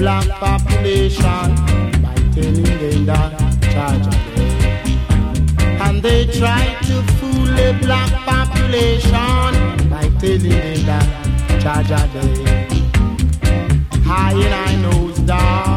black population by telling them that Jah there. And they try to fool the black population by telling them that Jah there. High in I knows that